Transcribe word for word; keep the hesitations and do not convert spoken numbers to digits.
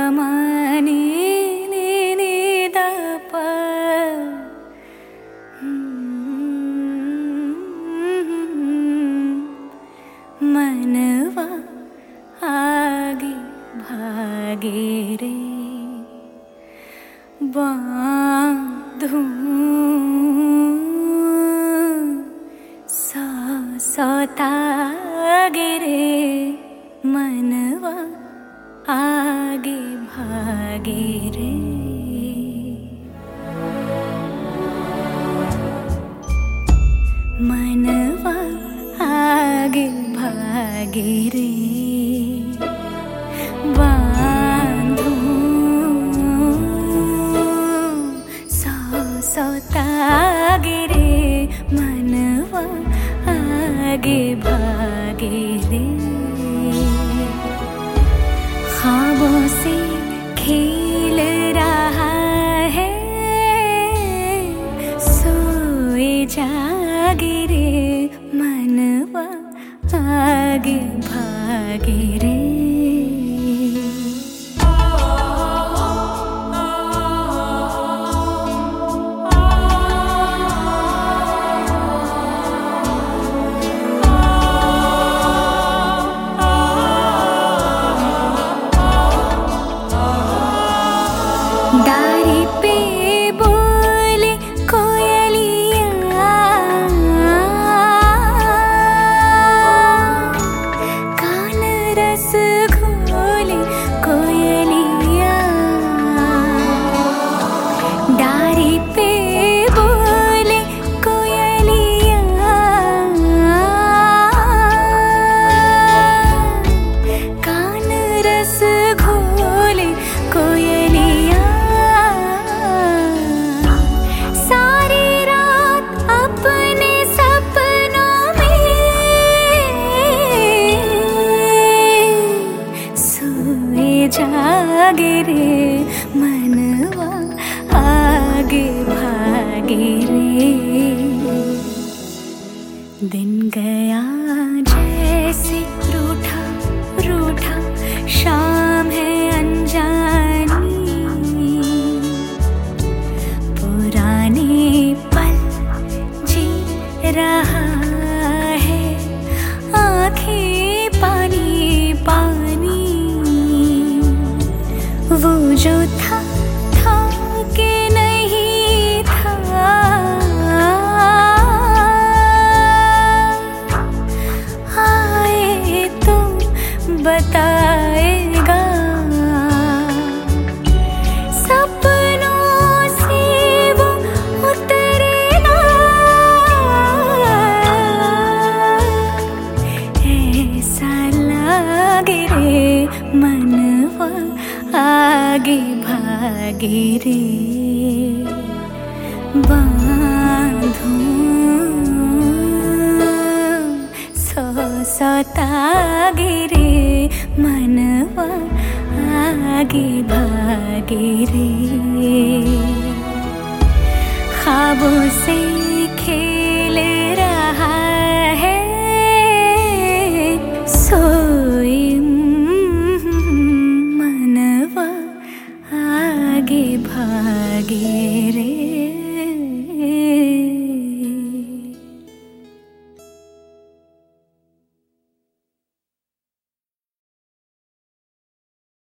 Money knee knee the प मनवा आगे भागे रे बांधूं सा सौता गिरे मनवा आगे भागे रे मनवा आगे भागे रे बांधूं सौ सौता गिरे मनवा आगे भागे रे ख्वाबों से खेल रहा है सोए जागे रे मनवा आगे भागे रे डारी पे बोले कोयलिया कान रस घोले कोयलिया डारी पे बोले कोयलिया कान रस घोले कोयलिया जागे रे मनवा आगे भागे रे दिन गया जैसे रूठा रूठा शाम है अनजानी पुराने पल जी रहा है आँखें पानी पानी वो जो था था कि नहीं था आए तो बताएगा सपनों से वो उतरेगा ऐसा लागे रे मनवा आगे भागे रे बांधूं सौ सौता गिरे मनवा आगे भागे रे ख्वाबों से खेल रहा है सोए आगे भागे रे।